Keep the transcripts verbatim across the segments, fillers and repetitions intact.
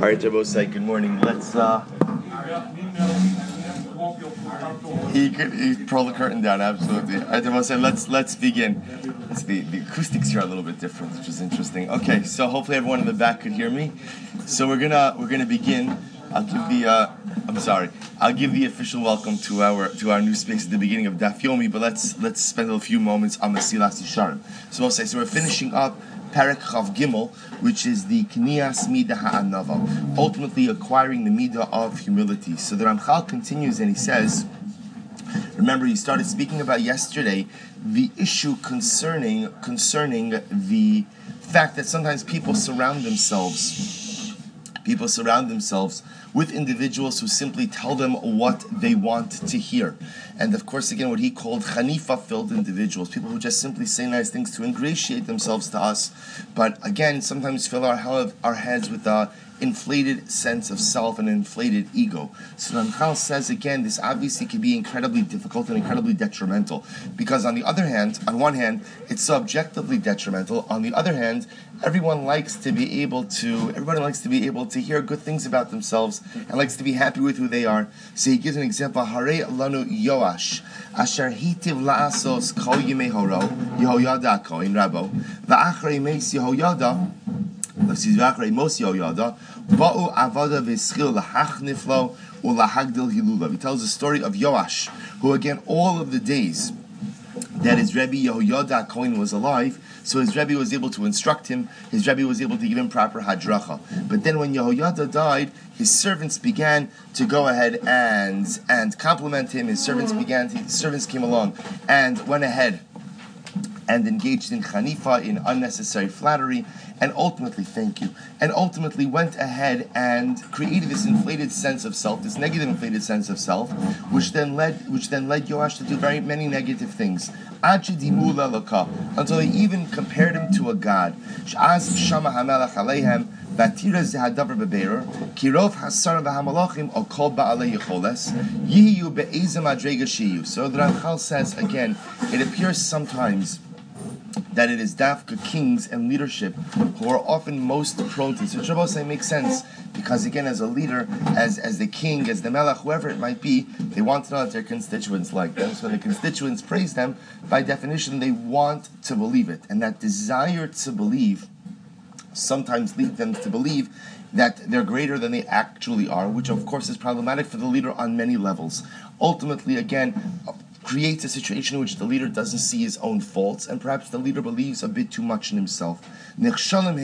All right, Jabosai, good morning. Let's, uh... He could he pull the curtain down, absolutely. All right, Jabosai, let's, let's begin. Let's be, the acoustics here are a little bit different, which is interesting. Okay, so hopefully everyone in the back could hear me. So we're gonna, we're gonna begin. I'll give the, uh... I'm sorry. I'll give the official welcome to our to our new space at the beginning of Daf Yomi, but let's let's spend a few moments on Mesilas Yesharim. So I'll say, so we're finishing up Perek Chav Gimel, which is the Knias Midah Ha'anava, ultimately acquiring the Midah of humility. So the Ramchal continues and he says, remember he started speaking about yesterday the issue concerning concerning the fact that sometimes people surround themselves, people surround themselves with individuals who simply tell them what they want to hear. And of course, again, what he called Hanifa-filled individuals, people who just simply say nice things to ingratiate themselves to us, but again, sometimes fill our, head, our heads with a inflated sense of self and an inflated ego. So Ramchal says again, this obviously can be incredibly difficult and incredibly detrimental, because on the other hand, on one hand, it's subjectively detrimental. On the other hand, everyone likes to be able to, everybody likes to be able to hear good things about themselves and likes to be happy with who they are. So he gives an example, Harei lanu Yoash, asher hitiv la'asos kol yimei horo, Yehoyada kohen rabo, va'achrei meis Yehoyada, this is the story of Yoash, who again, all of the days that his Rebbe Yehoyada Kohen was alive, so his Rebbe was able to instruct him, his Rebbe was able to give him proper hadracha. But then when Yehoyada died, his servants began to go ahead and and compliment him. His servants began to, his servants came along and went ahead and engaged in chanifa, in unnecessary flattery, and ultimately, thank you, and ultimately went ahead and created this inflated sense of self, this negative inflated sense of self, which then led, which then led Yoash to do very many negative things. Until they even compared him to a god. Batira zehadavar beberer, kirov hasar v'hamalachim or kol ba'alei yicholes, yiyu be'ezem adrega shiyu. So the Ramchal says again, it appears sometimes that it is dafka kings and leadership who are often most prone to. So Shabbos makes sense, because again, as a leader, as as the king, as the melech, whoever it might be, they want to know that their constituents like them. So when the constituents praise them, by definition, they want to believe it, and that desire to believe sometimes lead them to believe that they're greater than they actually are, which of course is problematic for the leader on many levels. Ultimately, again, creates a situation in which the leader doesn't see his own faults, and perhaps the leader believes a bit too much in himself. They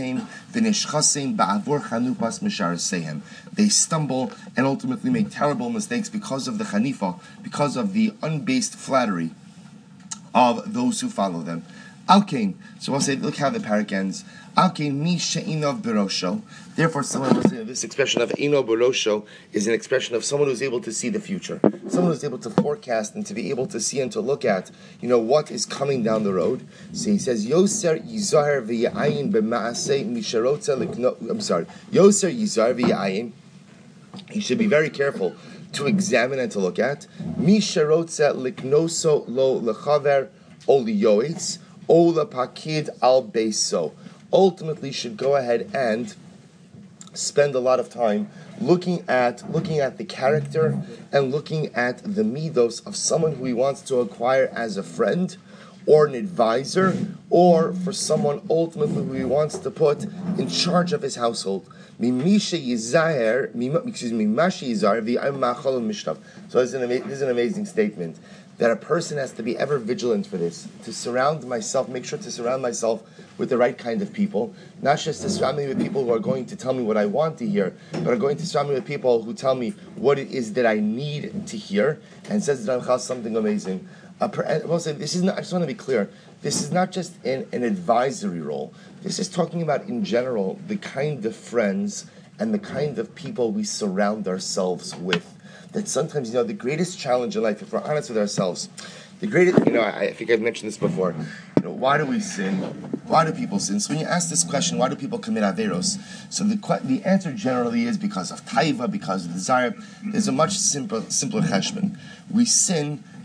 stumble and ultimately make terrible mistakes because of the chanifa, because of the unbased flattery of those who follow them. Alkein. So we'll say, look how the parak ends. Alkein mi she'inov berosho. Therefore, someone will say this expression of ino berosho is an expression of someone who's able to see the future, someone who's able to forecast and to be able to see and to look at, you know, what is coming down the road. So he says, Yoser yizar v'yayin b'maaseh misharotza likno. I'm sorry, Yoser yizar v'yayin. He should be very careful to examine and to look at misharotza liknoso lo lechaver oli yoetz. Ola pakid al beiso, ultimately should go ahead and spend a lot of time looking at looking at the character and looking at the midos of someone who he wants to acquire as a friend or an advisor, or for someone ultimately who he wants to put in charge of his household. Mimisha yizaher, excuse me, mashi yizar v'yam machol mishtav. So this is, an, this is an amazing statement, that a person has to be ever vigilant for this, to surround myself, make sure to surround myself with the right kind of people, not just to surround me with people who are going to tell me what I want to hear, but are going to surround me with people who tell me what it is that I need to hear. And says Ramchal something amazing. Uh, per, I will say, this is not, I just want to be clear, this is not just an, an advisory role. This is talking about, in general, the kind of friends and the kind of people we surround ourselves with. That sometimes, you know, the greatest challenge in life, if we're honest with ourselves, the greatest, you know, I, I think I've mentioned this before, you know, why do we sin? Why do people sin? So when you ask this question, why do people commit averos? So the the answer generally is because of taiva, because of desire. There's a much simpler, simpler cheshbon. We sin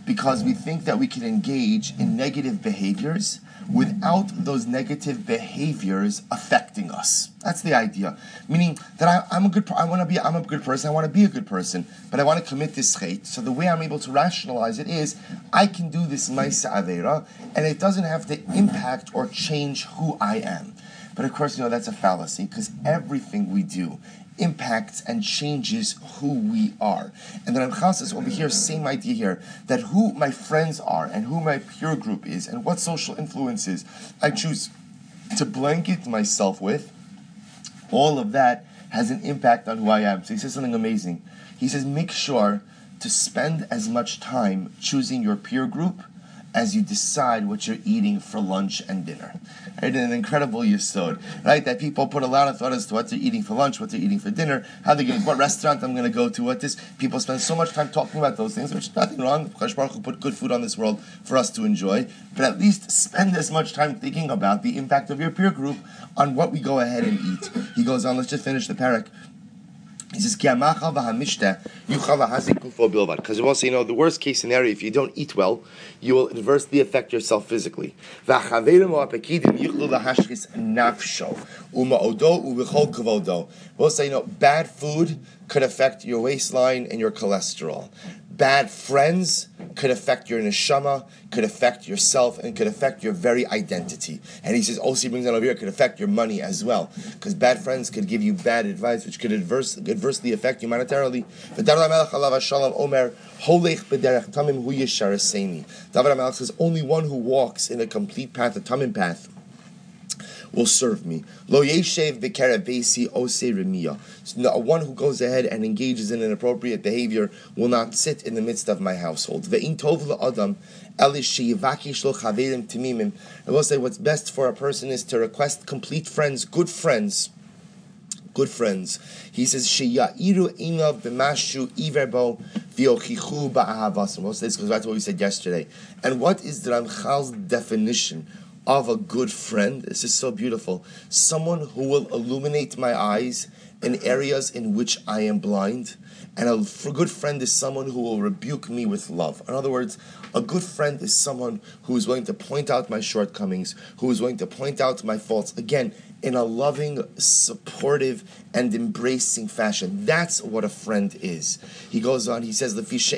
because we think that we can engage in negative behaviors without those negative behaviors affecting us. That's the idea. Meaning that I, I'm a good, I want to be, I'm a good person. I want to be a good person, but I want to commit this chait. So the way I'm able to rationalize it is, I can do this ma'isa avera, and it doesn't have to impact or change who I am. But of course, you know that's a fallacy, because everything we do impacts and changes who we are. And then Ramchal says over here, same idea here, that who my friends are and who my peer group is and what social influences I choose to blanket myself with, all of that has an impact on who I am. So he says something amazing. He says, make sure to spend as much time choosing your peer group as you decide what you're eating for lunch and dinner. Right? An incredible yesod, right? That people put a lot of thought as to what they're eating for lunch, what they're eating for dinner, how they're going, what restaurant I'm going to go to, what this. People spend so much time talking about those things, which is nothing wrong. Kadosh Baruch Hu put good food on this world for us to enjoy, but at least spend as much time thinking about the impact of your peer group on what we go ahead and eat. He goes on, let's just finish the parak. He says, because you also, you know, the worst case scenario, if you don't eat well, you will adversely affect yourself physically. We'll say, you know, bad food could affect your waistline and your cholesterol. Bad friends could affect your neshama, could affect yourself, and could affect your very identity. And he says, also he brings that over here, could affect your money as well. Because bad friends could give you bad advice, which could adverse, adversely affect you monetarily. David HaMelech says, only one who walks in a complete path, a tamim path, will serve me. Lo yeshev b'kerav beisi osei remiyah. So one who goes ahead and engages in inappropriate behavior will not sit in the midst of my household. Ve'in tov la'adam elish sheyivakish lo chaverim timimim. I will say what's best for a person is to request complete friends, good friends, good friends. He says sheya'iru inav b'mashu iverbo v'yochichu ba'ahavas. We'll say this goes back to what we said yesterday. And what is the Ramchal's definition of a good friend? This is so beautiful. Someone who will illuminate my eyes in areas in which I am blind. And a good friend is someone who will rebuke me with love. In other words, a good friend is someone who is willing to point out my shortcomings, who is willing to point out my faults, again, in a loving, supportive, and embracing fashion. That's what a friend is. He goes on, he says, because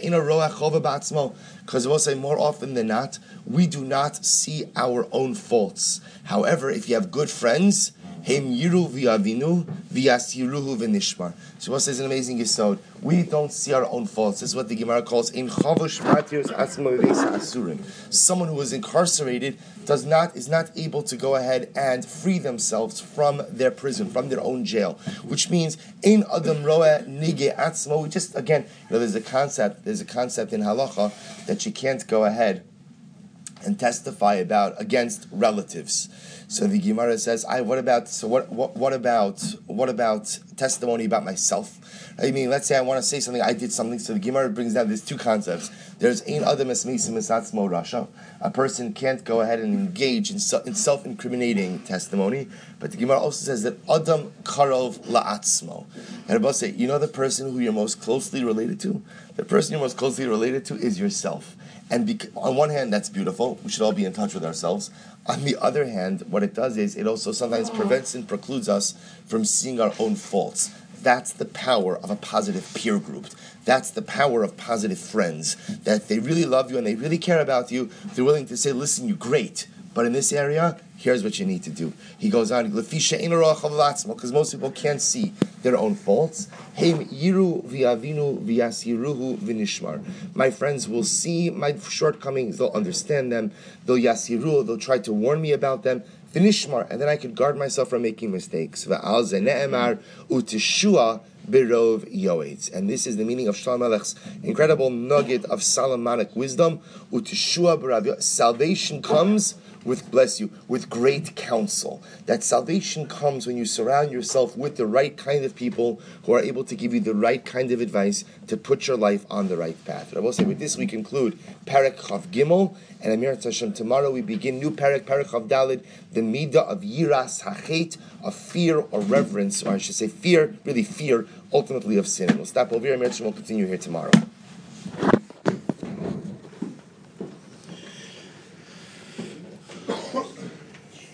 we'll say more often than not, we do not see our own faults. However, if you have good friends, Hem yiru v'yavinu v'yasiruhu v'nishmar. Shabbos says an amazing yesod. We don't see our own faults. This is what the Gemara calls in chavush matiros asma v'veisa asurim. Someone who is incarcerated does not is not able to go ahead and free themselves from their prison, from their own jail. Which means in adam roa nige atzmo. We just again, you know, there's a concept. There's a concept in halacha that you can't go ahead and testify about against relatives. So the Gemara says, "I what about so what what what about what about testimony about myself?" I mean, let's say I want to say something, I did something. So the Gemara brings down there's two concepts. There's ein adam esmisim esatzmo rasha. A person can't go ahead and engage in, in self-incriminating testimony. But the Gemara also says that adam karov la'atzmo. And about say, you know the person who you're most closely related to? The person you're most closely related to is yourself. And bec- on one hand, that's beautiful. We should all be in touch with ourselves. On the other hand, what it does is it also sometimes prevents and precludes us from seeing our own faults. That's the power of a positive peer group. That's the power of positive friends. That they really love you and they really care about you. They're willing to say, listen, you're great, but in this area, here's what you need to do. He goes on, because most people can't see their own faults. My friends will see my shortcomings, they'll understand them, they'll yasiru, they'll try to warn me about them, Vinishmar, and then I could guard myself from making mistakes. Berov yoetz. And this is the meaning of Shlomo Melech's incredible nugget of Solomonic wisdom. Uteshua berav. Salvation comes with, bless you, with great counsel. That salvation comes when you surround yourself with the right kind of people who are able to give you the right kind of advice to put your life on the right path. And I will say with this we conclude Perek Chav Gimel, and Amir Tashem tomorrow we begin new Perek, Perek Chav Daled, the Midah of Yiras Hachet, of fear or reverence, or I should say fear, really fear, ultimately of sin. We'll stop over here, Amir Tashem will continue here tomorrow.